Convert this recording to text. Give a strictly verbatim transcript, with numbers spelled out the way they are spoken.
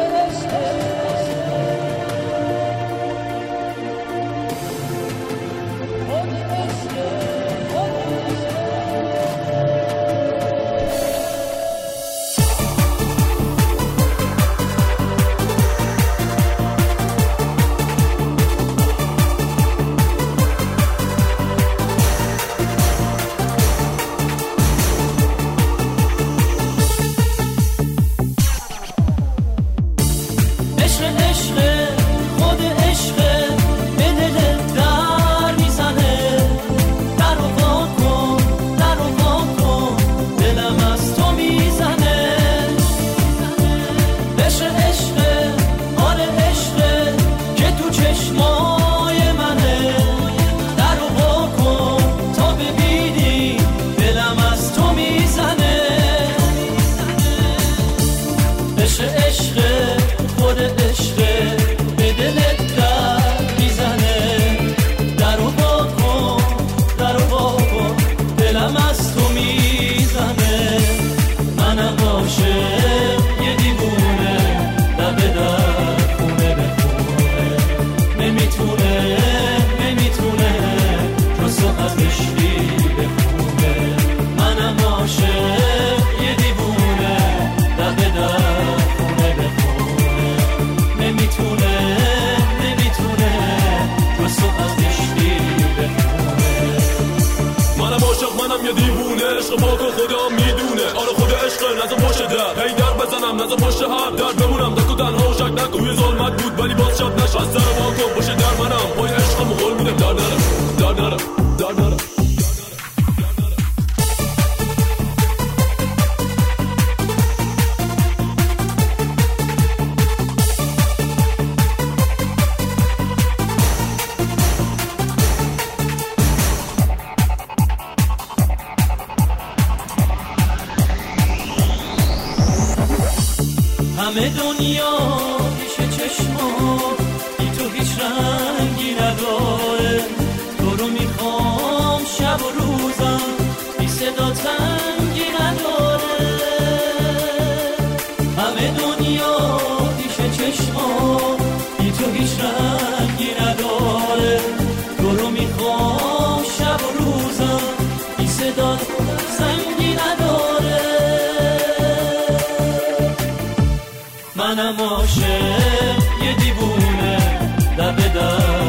یه دیوونه عشق پاک و خدا میدونه آره خود عشق نزا پشت در هی در بزنم نزا پشت هم در بمونم دکو تنها و شک نکن توی ظلمت بود ولی باز شب نشد از سر واکن باشه در منم پای عشقم و قول میدم در نرم در نرم در نرم همه دنیا پیش چشما بی تو هیچ رنگی نداره تو رو میخوام شب و روزم بی صدا تنگی نداره همه دنیا پیش چشما بی تو هیچ رنگی نداره تو رو میخوام شب و روزم بی صدا تنگی نداره منم عاشق یه دیوونه لب در